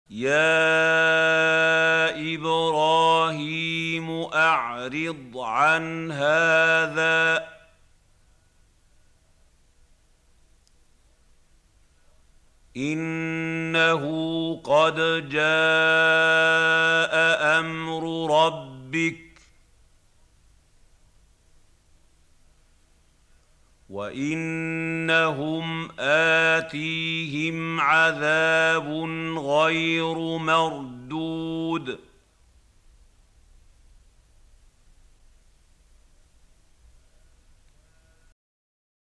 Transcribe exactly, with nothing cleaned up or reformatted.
يَا إِبْرَاهِيمُ أَعْرِضْ عَنْ هَٰذَا ۖ إِنَّهُ قَدْ جَاءَ أَمْرُ رَبِّكَ ۖ وَإِنَّهُمْ آتِيهِمْ عَذَابٌ غَيْرُ مَرْدُودٍ